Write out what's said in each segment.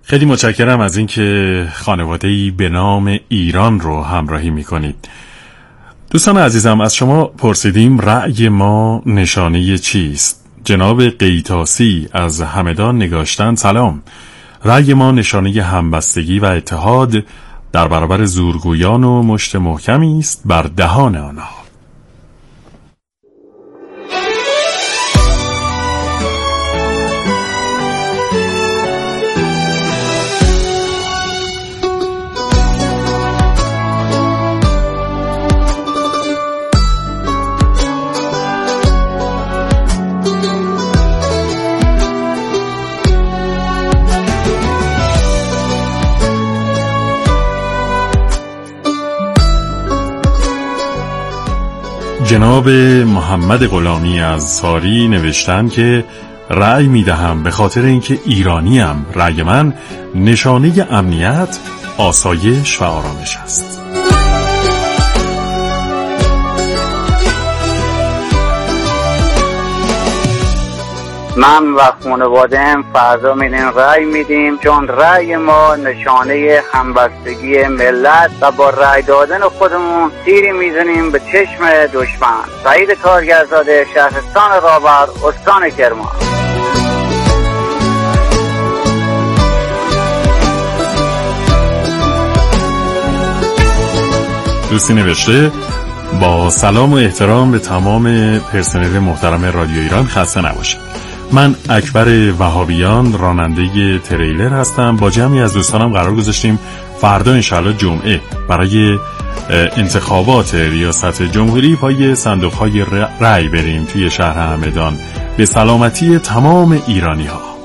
خیلی متشکرم از اینکه خانواده‌ای به نام ایران رو همراهی می‌کنید. دوستان عزیزم، از شما پرسیدیم رأی ما نشانه چیست؟ جناب قیتاسی از همدان نگاشتن: سلام، رأی ما نشانه همبستگی و اتحاد در برابر زورگویان و مشت محکمی است بر دهان آنها. جناب محمد غلامی از ساری نوشتن که رأی میدهم به خاطر اینکه ایرانیم. رأی من نشانه امنیت، آسایش و آرامش است. من و خانواده‌ام فردا میریم رأی میدیم، چون رأی ما نشانه همبستگی ملت و با رأی دادن خودمون تیری میزنیم به چشم دشمن. سعید کارگرزاده، شهرستان رابر، استان کرمان. دوستی نوشته: با سلام و احترام به تمام پرسنل محترم رادیو ایران، خسته نباشید. من اکبر وهابیان، راننده تریلر هستم. با جمعی از دوستانم قرار گذاشتیم فردا انشالله جمعه برای انتخابات ریاست جمهوری پای صندوق‌های رأی بریم توی شهر همدان به سلامتی تمام ایرانی‌ها.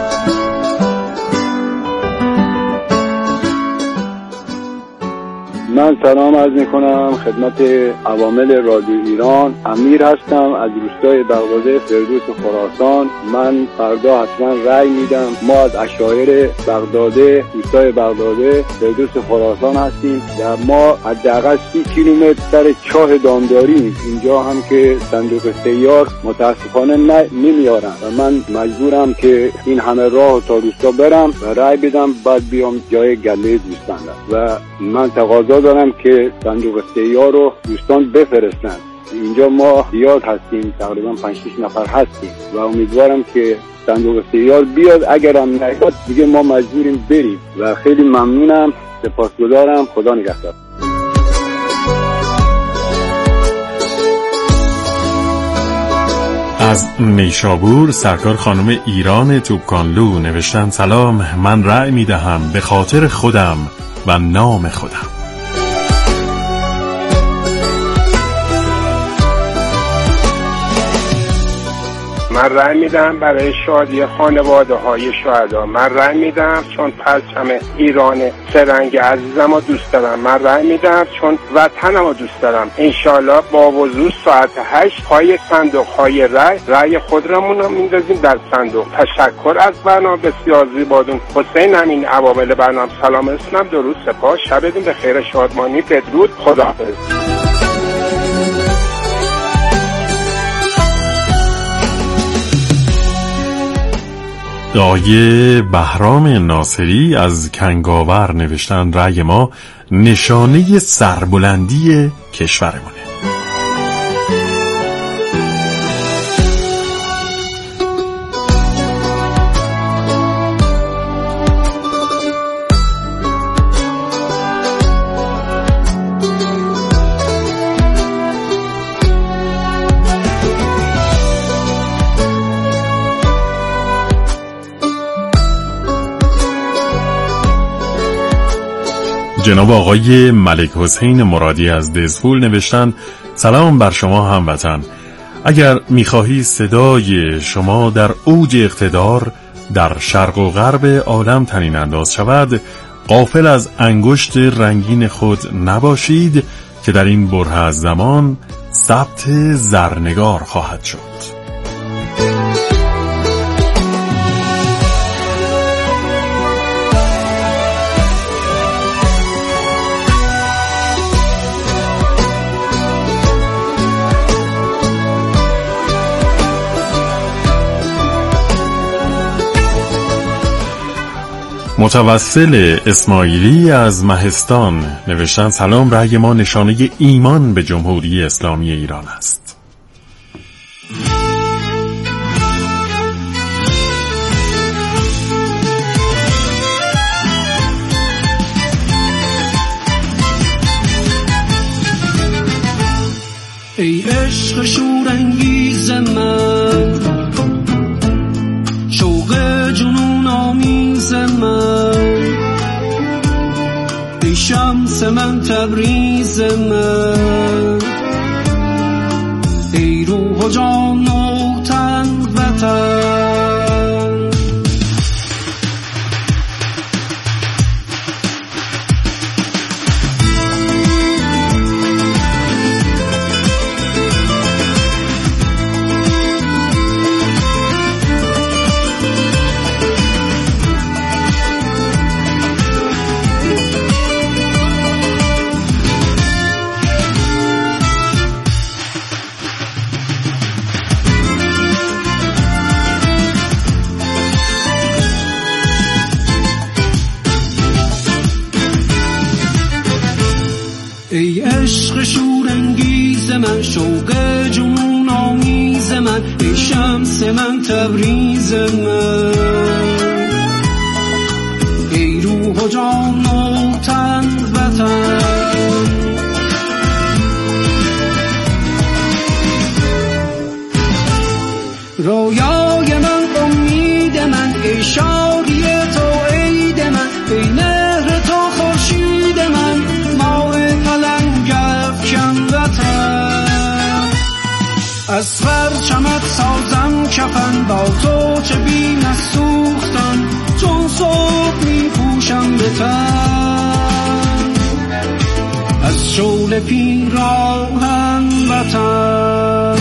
من سلام عرض میکنم خدمت عوامل رادیو ایران. امیر هستم از روستای بغداد، فردوس خراسان. من فردا حتما رأی میدم. ما از عشایر بغداد، روستای بغداد، فردوس خراسان هستیم. در ما حداقل 30 کیلومتر سر چاه دامداری اینجا هم که صندوق سیار متاسفانه نمیارن و من مجبورم که این همه راه تا روستا برم و رأی بدم، بعد بیام جای گله دوستان و من تقاضا دارم که صندوق سیار رو دوستان بفرستن. اینجا ما زیاد هستیم، تقریبا 5-6 نفر هستیم و امیدوارم که صندوق سیار بیاد. اگرم نیاد دیگه ما مجبوریم بریم و خیلی ممنونم، سپاسگزارم. خدا نگهدار. از نیشابور سرکار خانم ایران توپکانلو نوشتن: سلام، من رأی میدهم به خاطر خودم و نام خودم. من رأی میدم برای شادی خانواده های شهدا. من رأی میدم چون پرچم ایران سرنگ عزیزم رو دوست دارم. من رأی میدم چون وطنم رو دوست دارم. انشالله با وضوح ساعت 8 پای صندوق های رأی خودمون رو میندازیم در صندوق. تشکر از برنامه بسیار زیباتون. حسین امین، عوامل برنامه سلام رسونم. درود، سپاس، شبتون به خیر، شادمانی، بدرود، خداحافظ. آقای بهرام ناصری از کنگاور نوشتن: رأی ما نشانه سربلندی کشورمونه. جناب آقای ملک حسین مرادی از دزفول نوشتن: سلام بر شما هموطن. اگر میخواهی صدای شما در اوج اقتدار در شرق و غرب عالم طنین انداز شود، غافل از انگشت رنگین خود نباشید که در این بره از زمان ثبت زرنگار خواهد شد. متوسل اسماعیلی از مهستان نوشتن سلام، رأی ما نشانه ایمان به جمهوری اسلامی ایران است. ای عشق شورانگیز من، شوق جنون آمیز من، ای شمس من تبریز من، ای روح و جان و تن وطن. ای عشق شورانگیز من، شوق جنون آمیز من، ای شمس من تبریز من، ای روح و جان و تن وطن. رویای من امید من، ای شادی تو عید من، ای مهر تو خورشید من، از پرچمت سازم کفن، با تو چه بیم از سوختن، چون صبح می پوشم به تن، از شعله پیراهن وطن.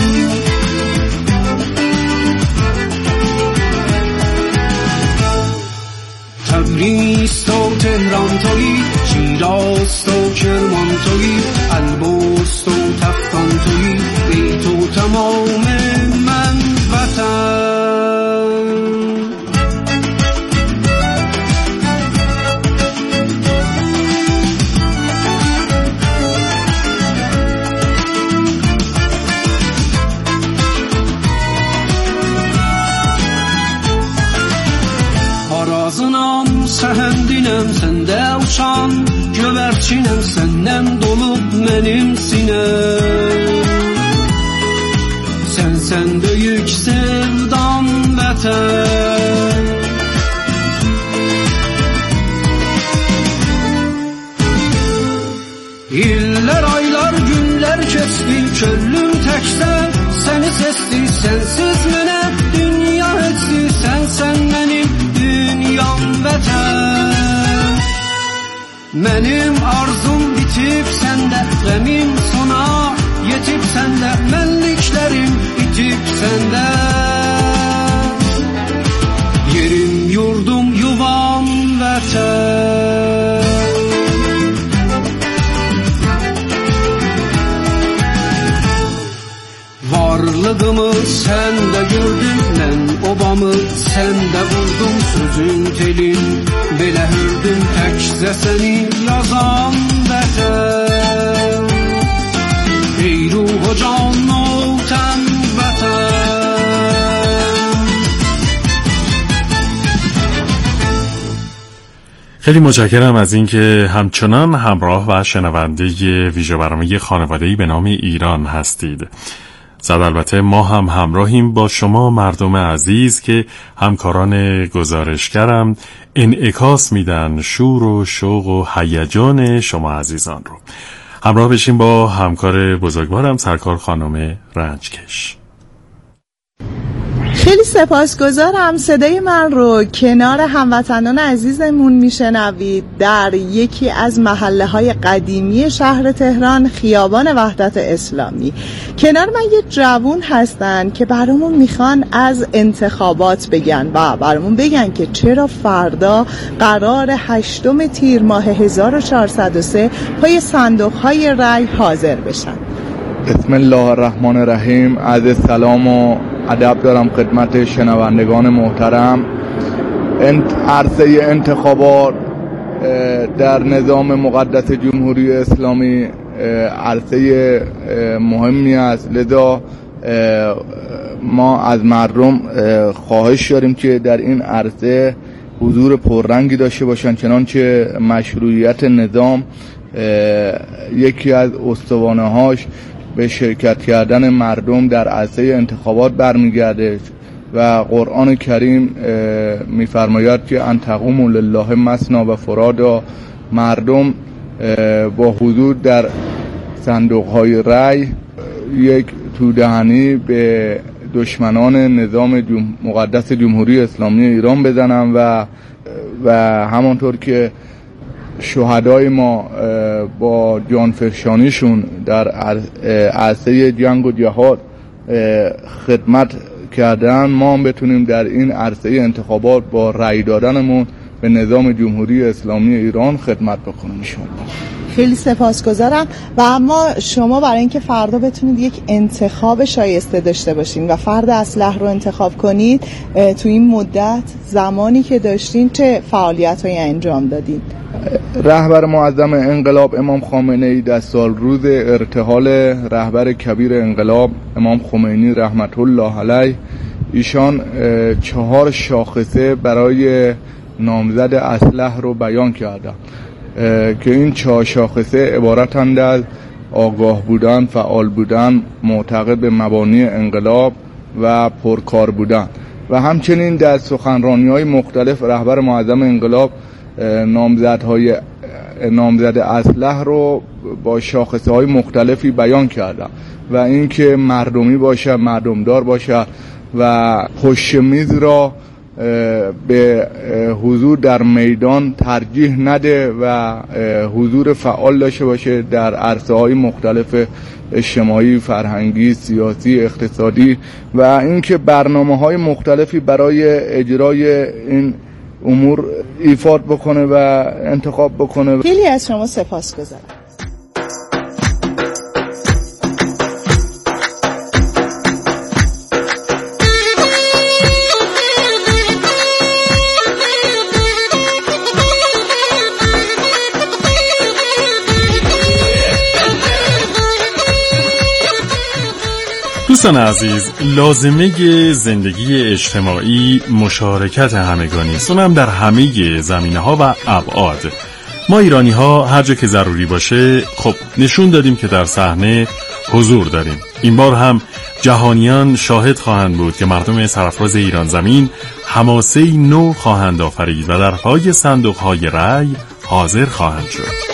تبریز تو تهران تویی، شیراز تو کرمان تویی، البرز تو تفتان تویی، ای تو تمام من وطن. Arazınam səhendinem, səndə uçan göbərçinem, səndən dolub mənim sinem. Sən böyük sevdam vətən. İllər, aylar, günlər keçdi, könlüm təkdə səni sesdi, sənsiz mənə dünya etdi, sən mənim dünyam vətən. Mənim arzum bitib səndə, qəmim sona yetib səndə, mənliklərim itib səndə. Yerim, yurdum, yuvam vətən. Varlığımı səndə gördüm, mən obamı səndə vurdum, sözün telin belə hürdüm, təkcə səni yazan vətən. Ey ruh و جان و تن وطن. خیلی متشکرم از اینکه همچنان همراه و شنونده ویژه برنامه خانواده‌ای به نام ایران هستید. البته ما هم همراهیم با شما مردم عزیز که همکاران گزارشگرم انعکاس میدن شور و شوق و هیجان شما عزیزان رو. همراه بشیم با همکار بزرگوارم سرکار خانم رنجکش. خیلی سپاسگزارم. صدای من رو کنار هموطنان عزیزمون میشنوید در یکی از محله‌های قدیمی شهر تهران، خیابان وحدت اسلامی. کنار من یه جوون هستن که برامون میخوان از انتخابات بگن و برامون بگن که چرا فردا قرار 8 تیر ماه 1403 پای صندوق‌های رای حاضر بشن. بسم الله الرحمن الرحیم. عرض سلام و ادب دارم خدمت شنوندگان محترم. عرصه انتخابات در نظام مقدس جمهوری اسلامی عرصه مهمی است، لذا ما از مردم خواهش داریم که در این عرصه حضور پررنگی داشته باشند، چنانچه مشروعیت نظام یکی از استوانه‌هاش به شرکت کردن مردم در عرصه انتخابات برمیگرده و قرآن کریم می‌فرماید که ان تقوموا لله مثنی و فرادا. مردم با حضور در صندوق‌های رای یک تودهنی به دشمنان نظام مقدس جمهوری اسلامی ایران بزنن و همانطور که شهدای ما با جانفشانیشون در عرصه جنگ و جهاد خدمت کردن، ما هم بتونیم در این عرصه انتخابات با رأی دادنمون به نظام جمهوری اسلامی ایران خدمت بکنیم انشاءالله. خیلی سپاسگزارم. و اما شما برای اینکه فردا بتونید یک انتخاب شایسته داشته باشین و فرد اصلح رو انتخاب کنید، تو این مدت زمانی که داشتین چه فعالیت‌هایی انجام دادین؟ رهبر معظم انقلاب امام خامنه‌ای در سال روز ارتحال رهبر کبیر انقلاب امام خمینی رحمت الله علیه، ایشان 4 شاخصه برای نامزد اصلح رو بیان کردن که این 4 شاخصه عبارتند از آگاه بودن، فعال بودن، معتقد به مبانی انقلاب و پرکار بودن. و همچنین در سخنرانی‌های مختلف رهبر معظم انقلاب نامزد اصلح رو با شاخصه‌های مختلفی بیان کردن و اینکه مردمی باشه، مردمدار باشه و پشت میز را به حضور در میدان ترجیح نده و حضور فعال داشته باشه در عرصه‌های مختلف اجتماعی، فرهنگی، سیاسی، اقتصادی و اینکه برنامه‌های مختلفی برای اجرای این امور ایفاد بکنه و انتخاب بکنه. خیلی از شما سپاسگزارم. دوستان عزیز، لازمه زندگی اجتماعی مشارکت همگانی است، اونم در همه زمینه‌ها و ابعاد. ما ایرانی‌ها هر جا که ضروری باشه خب نشون دادیم که در صحنه حضور داریم. این بار هم جهانیان شاهد خواهند بود که مردم سرفراز ایران زمین حماسه‌ای نو خواهند آفرید و در پای صندوق‌های رأی حاضر خواهند شد.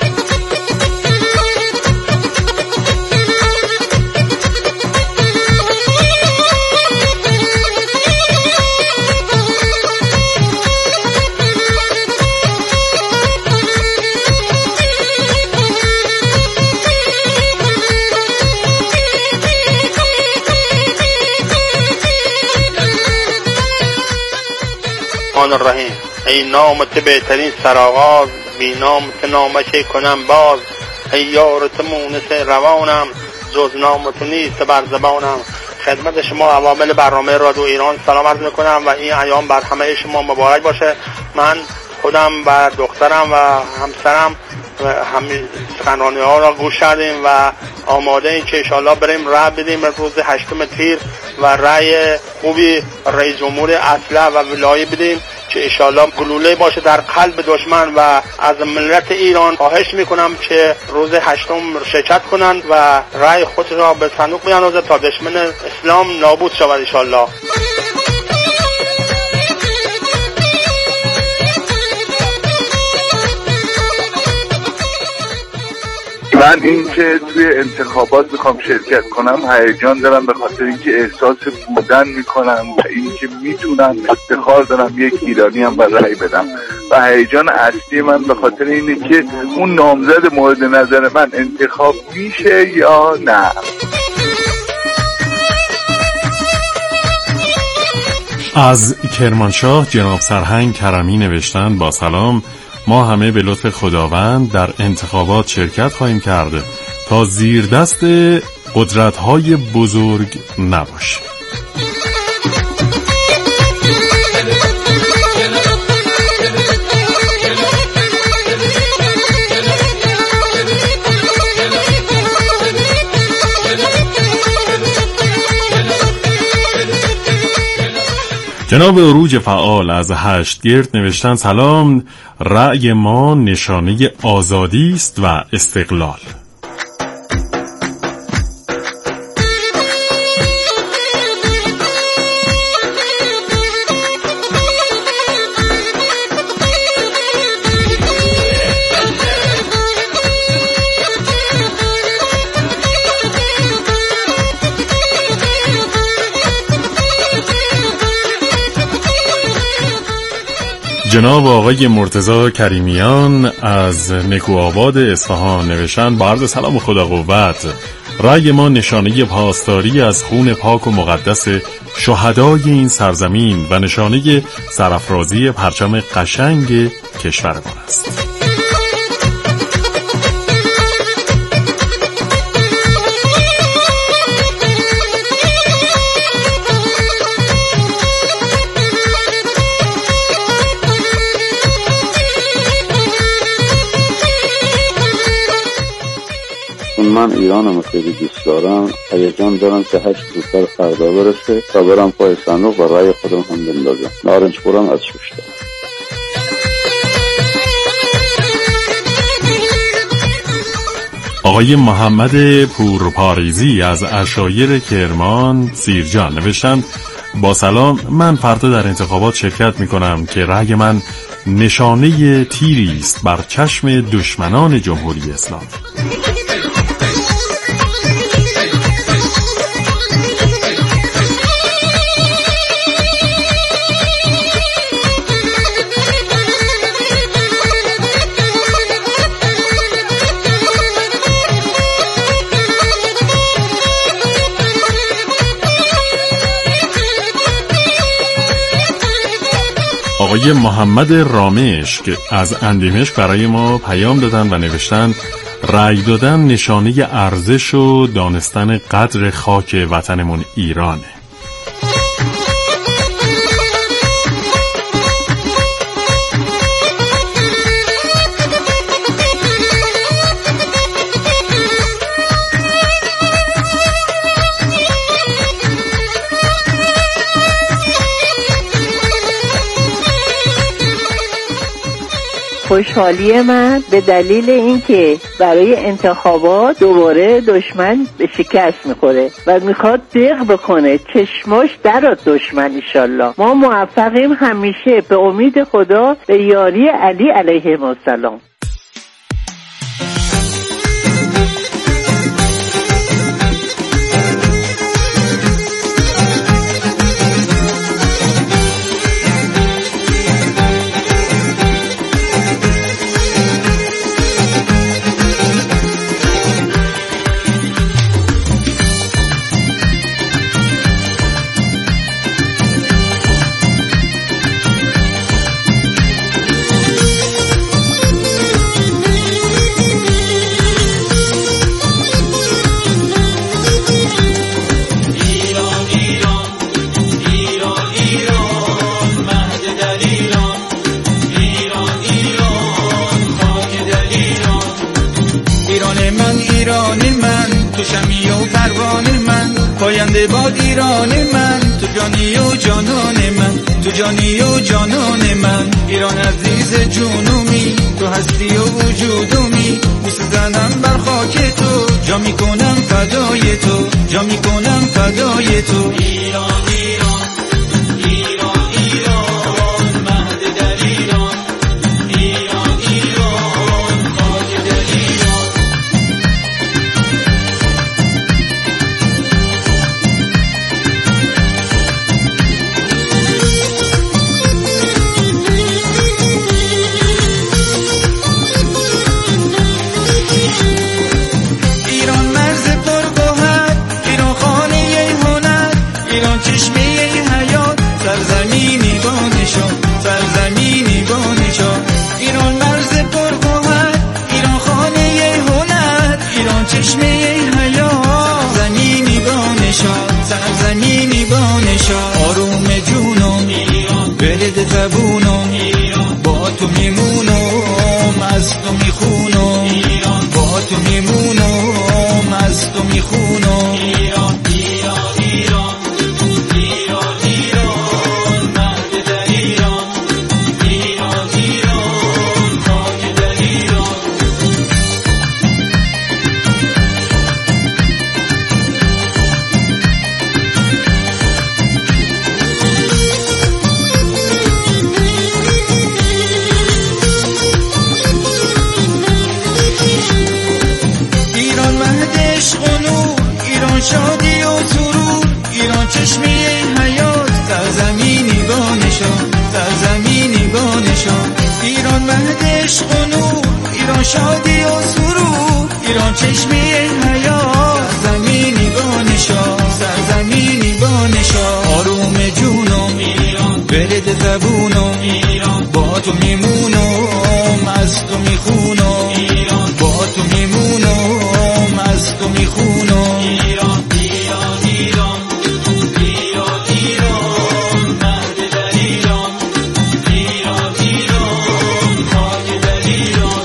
الرحیم. ای نامت بهترین سرآغاز، بی نامت نامش کنم باز. ای یارت مونس روانم، جز نامت نیست بر زبانم. خدمت شما عوامل برنامه رادیو ایران سلام عرض میکنم و این ایام بر همه شما مبارک باشه. من خودم و دخترم و همسرم همین سخنرانی‌ها را گوش کردیم و آماده این که انشاءالله بریم رأی بدیم روز 8 تیر و رأی خوبی رئیس جمهور اصلح و ولایی بدیم که انشاءالله گلوله باشه در قلب دشمن. و از ملت ایران خواهش میکنم که روز 8 شرکت کنند و رأی خود را به صندوق بیاندازند تا دشمن اسلام نابود شود انشاءالله. من این که توی انتخابات میخوام شرکت کنم هیجان دارم، به خاطر اینکه احساس بودن میکنم و اینکه میتونم افتخار دارم یک ایرانی هم و رأی بدم و هیجان اصلی من به خاطر اینه که اون نامزد مورد نظر من انتخاب میشه یا نه. از کرمانشاه جناب سرهنگ کرمی نوشتند با سلام، ما همه به لطف خداوند در انتخابات شرکت خواهیم کرد تا زیر دست قدرت‌های بزرگ نباشیم. جناب عروج فعال از هشتگرد نوشتن سلام، رأی ما نشانه آزادی است و استقلال. جناب آقای مرتضی کریمیان از نکوآباد اصفهان نوشتن با عرض سلام و خدا قوت، رأی ما نشانه پاسداری از خون پاک و مقدس شهدای این سرزمین و نشانه سرافرازی پرچم قشنگ کشور ما است. من ایرانم خیلی دوست دارم، هیجان دارم که 8 زودتر فردا برسه تا برم پای صندوق و رأی خودم هم بندازم. نارنج خورم از شوشتر. آقای محمد پورپاریزی از عشایر کرمان سیرجان نوشتن با سلام، من فردا در انتخابات شرکت می کنم که رأی من نشانه تیری است بر چشم دشمنان جمهوری اسلامی. آقای محمد رامش که از اندیمشق برای ما پیام دادن و نوشتن رأی دادن نشانه ارزش و دانستن قدر خاک وطنمون ایرانه. خوشحالی من به دلیل اینکه برای انتخابات دوباره دشمن به شکست میخوره و میخواد دق بکنه، چشماش درات دشمن. انشالله ما موفقیم همیشه به امید خدا، به یاری علی علیه السلام. پاینده باد ایران من، تو جانی و جانان من، تو جانی و جانان من. ایران عزیز جنومی، تو هستی و وجودمی، بوسه زنم بر خاک تو، جا میکنم فدای تو، جا میکنم فدای تو. ایران ایران ایران ایران، مهد در ایران، ایران ایران، خاک در ایران. مهد عشق و نور، ایران شادی و سرور، ایران چشمه حیات، زمینی با نشان، سرزمینی با نشان. آروم جونم ایران، برد زبونم ایران، با تو میمونم از تو میخونم ایران، با تو میمونم از تو میخونم ایران. ایران ایران ایران ایران، مرد در ایران، ایران ایران، خاک در ایران.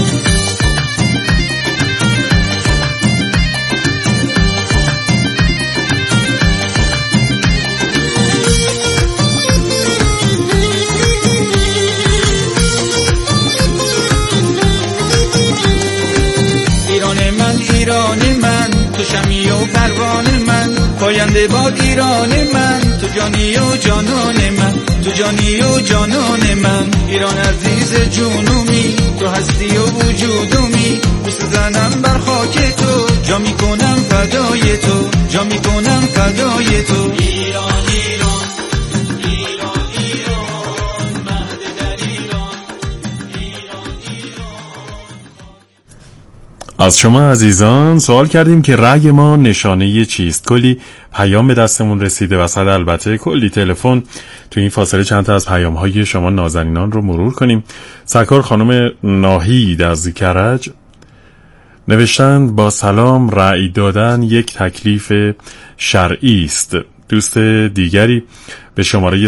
ایران من، تو شمی و پروان من، پاینده باد ایران من، تو جانی و جانان من، تو جانی و جانان من. ایران عزیز جونومی، تو هستی و وجودومی، بوسه زنم بر خاک تو، جا میکنم فدای تو، جا میکنم فدای تو. ایران ایران ایران ایران، مهد در ایران، ایران ایران. از شما عزیزان سوال کردیم که رأی ما نشانه چیست. کلی پیام به دستمون رسیده و صد البته کلی تلفن. تو این فاصله چند تا از پیام‌های شما نازنینان رو مرور کنیم. سرکار خانم ناهید از کرج نوشتند با سلام، رأی دادن یک تکلیف شرعی است. دوست دیگری به شماره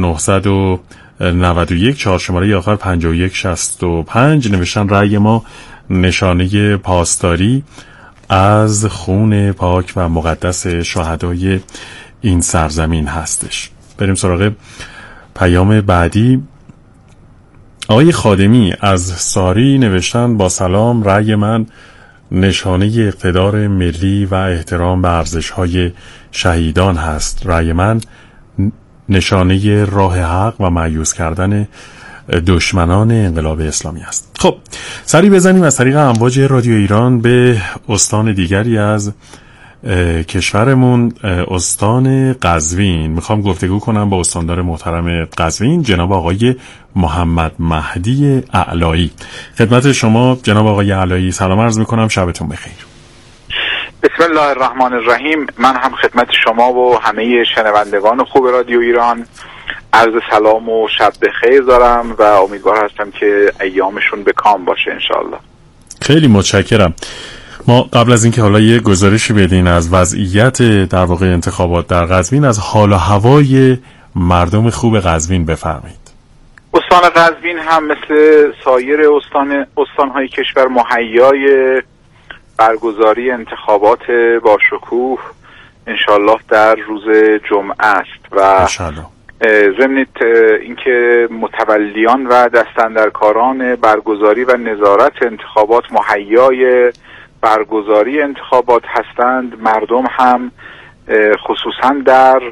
0991 4 شماره آخر 5165 نوشتن رأی ما نشانه پاسداری از خون پاک و مقدس شهدای این سرزمین هستش. بریم سراغ پیام بعدی. آقای خادمی از ساری نوشتن با سلام، رأی من نشانه اقتدار ملی و احترام به ارزش‌های شهیدان هست. رأی من نشانه راه حق و مایوس کردن دشمنان انقلاب اسلامی است. خب سری بزنیم از طریق امواج رادیو ایران به استان دیگری از کشورمون، استان قزوین. میخوام گفتگو کنم با استاندار محترم قزوین، جناب آقای محمد مهدی اعلایی. خدمت شما جناب آقای اعلایی سلام عرض میکنم، شبتون بخیر. بسم الله الرحمن الرحیم. من هم خدمت شما و همه شنوندگان خوب رادیو ایران عرض سلام و شب بخیر دارم و امیدوار هستم که ایامشون به کام باشه انشالله. خیلی متشکرم. ما قبل از اینکه حالا یه گزارشی بدین از وضعیت در واقع انتخابات در قزوین، از حال و هوای مردم خوب قزوین بفرمایید. استان قزوین هم مثل سایر استانهای کشور مهیای برگزاری انتخابات با شکوه انشالله در روز جمعه است و ضمن اینکه متولیان و دستاندرکاران برگزاری و نظارت انتخابات مهیای برگزاری انتخابات هستند، مردم هم خصوصا در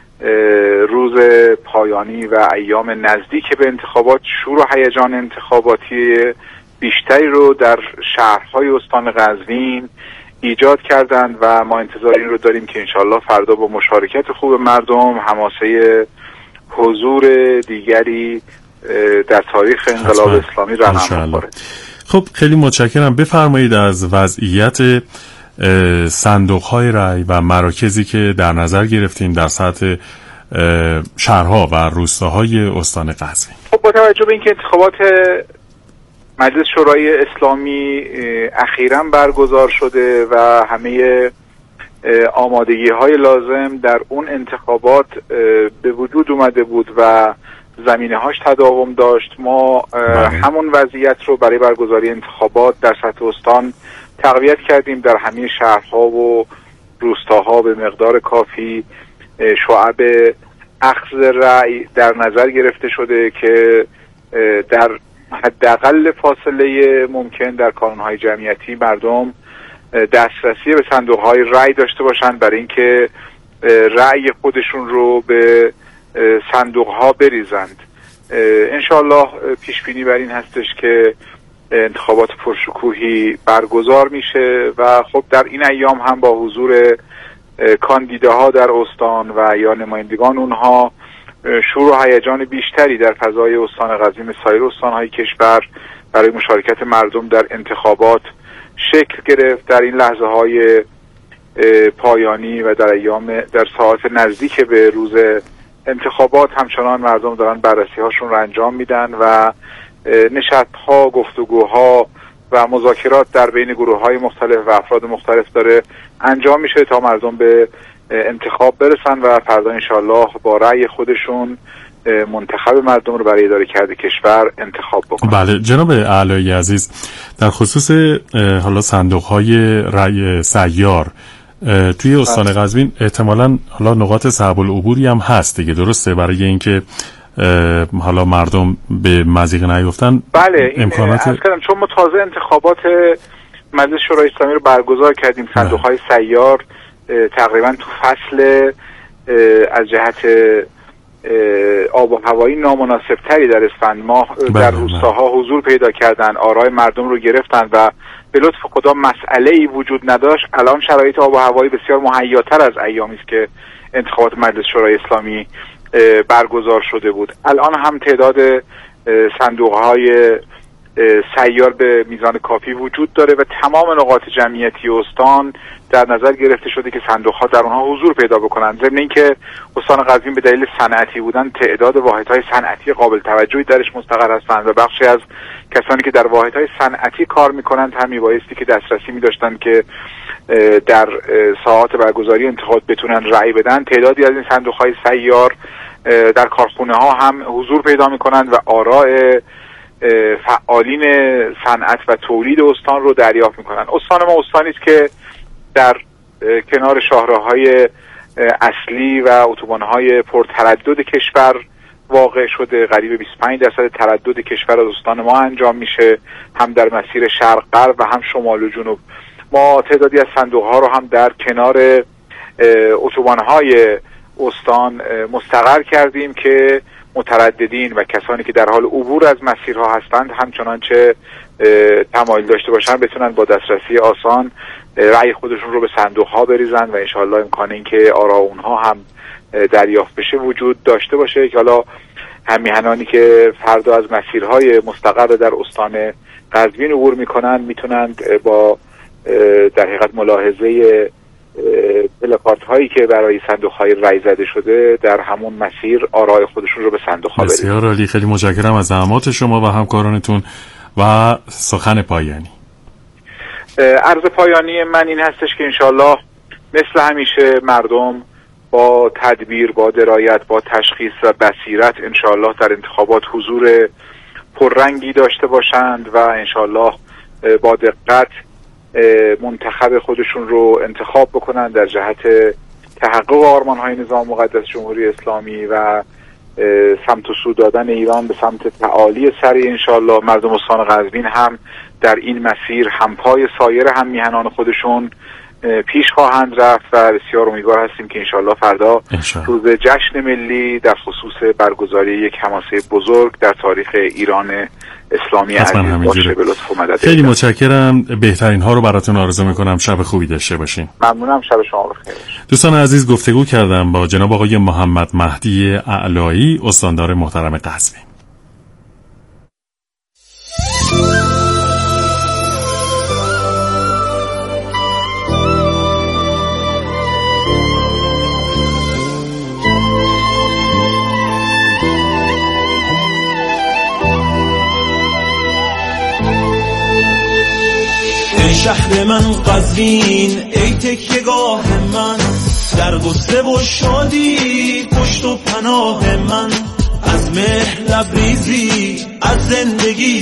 روز پایانی و ایام نزدیک به انتخابات شور و هیجان انتخاباتی بیشتری رو در شهرهای استان قزوین ایجاد کردند و ما انتظار این رو داریم که انشالله فردا با مشارکت خوب مردم حماسه حضور دیگری در تاریخ انقلاب اسلامی رقم بخوره. خب خیلی متشکرم. بفرمایید از وضعیت صندوق‌های رای و مراکزی که در نظر گرفتیم در سطح شهرها و روستاهای استان قزوین. خب با توجه به اینکه انتخابات مجلس شورای اسلامی اخیراً برگزار شده و همه آمادگی‌های لازم در اون انتخابات به وجود اومده بود و زمینه‌هاش تداوم داشت، ما همون وضعیت رو برای برگزاری انتخابات در سطح استان تقویت کردیم. در همه شهرها و روستاها به مقدار کافی شعب اخذ رأی در نظر گرفته شده که در حداقل فاصله ممکن در کانون‌های جمعیتی مردم دسترسی به صندوق‌های رأی داشته باشند برای اینکه رأی خودشون رو به صندوق‌ها بریزند. انشالله پیش بینی بر این هستش که انتخابات پرشکوهی برگزار میشه و خب در این ایام هم با حضور کاندیداها در استان و یا نمایندگان اونها شور و هیجان بیشتری در فضای استان قزوین سایر استان‌های کشور برای مشارکت مردم در انتخابات شکل گرفت. در این لحظه‌های پایانی و در ساعات نزدیک به روز انتخابات همچنان مردم دارن بررسی‌هاشون رو انجام میدن و نشست‌ها، گفتگوها و مذاکرات در بین گروه‌های مختلف و افراد مختلف داره انجام میشه تا مردم به انتخاب برسن و فردا انشالله با رأی خودشون منتخب مردم رو برای اداره کرده کشور انتخاب بکنن. بله جناب اعلایی عزیز، در خصوص حالا صندوق‌های رأی سیار توی استان قزوین احتمالاً حالا نقاط صعب العبوری هم هست دیگه، درسته؟ برای اینکه حالا مردم به مضیق نیفتن. بله امکانات چون ما تازه انتخابات مجلس شورای اسلامی رو برگزار کردیم، صندوق‌های سیار تقریبا تو فصل از جهت آب و هوایی نامناسب تری در اسفند ماه در روستاها حضور پیدا کردن، آرای مردم رو گرفتن و به لطف خدا مسئله‌ای وجود نداشت. الان شرایط آب و هوایی بسیار مهیاتر از ایامی است که انتخابات مجلس شورای اسلامی برگزار شده بود. الان هم تعداد صندوق‌های سیار به میزان کافی وجود داره و تمام نقاط جمعیتی استان در نظر گرفته شده که صندوق‌ها در اونها حضور پیدا بکنن. ضمن اینکه استان قزوین به دلیل صنعتی بودن تعداد واحدهای صنعتی قابل توجهی درش مستقر هستند و بخشی از کسانی که در واحدهای صنعتی کار میکنند هم میبایستی که دسترسی می‌داشتن که در ساعات برگزاری انتخابات بتونن رأی بدن. تعدادی از این صندوق‌های سیار در کارخانه‌ها هم حضور پیدا میکنند و آراء فعالین صنعت و تولید استان رو دریافت میکنن. استان ما استانی است که در کنار شاهراه‌های اصلی و اتوبان‌های پرتردد کشور واقع شده. قریب 25% تردد کشور از استان ما انجام میشه، هم در مسیر شرق غرب و هم شمال و جنوب. ما تعدادی از صندوق‌ها رو هم در کنار اتوبان‌های استان مستقر کردیم که مترددین و کسانی که در حال عبور از مسیرها هستند همچنان چه تمایل داشته باشن بتونن با دسترسی آسان رأی خودشون رو به صندوق‌ها بریزن و انشالله امکان این که آرا اونها هم دریافت بشه وجود داشته باشه که حالا همیهنانی که فردا از مسیرهای مستقر در استان قزوین عبور میکنن میتونند با در حقیقت ملاحظه پلاکارت هایی که برای صندوق های رای زده شده در همون مسیر آرای خودشون رو به صندوق ها بریزن. بسیار عالی، خیلی متشکرم از زحمات شما و همکارانتون. و سخن پایانی، عرض پایانی من این هستش که انشالله مثل همیشه مردم با تدبیر، با درایت، با تشخیص و بصیرت انشالله در انتخابات حضور پررنگی داشته باشند و انشالله با دقت منتخب خودشون رو انتخاب بکنن در جهت تحقق آرمان‌های نظام مقدس جمهوری اسلامی و سمت و سو دادن ایران به سمت تعالی سری. انشالله مردم استان قزوین هم در این مسیر همپای سایر هم میهنان خودشون پیش خواهند رفت و بسیار امیدوار هستیم که انشالله فردا روز جشن ملی در خصوص برگزاری یک حماسه بزرگ در تاریخ ایران اسلامی عزیز باشه. به لطف و مدد خیلی متشکرم، بهترین ها رو براتون آرزو میکنم. شب خوبی داشته باشین. ممنونم، شب شما بخیر. دوستان عزیز، گفتگو کردم با جناب آقای محمد مهدی اعلایی، استاندار محترم قزوین. شهر من قزوین، ای تکیه‌گاه من، در غصه و شادی پشت و پناه من، از مهر لبریزی از زندگی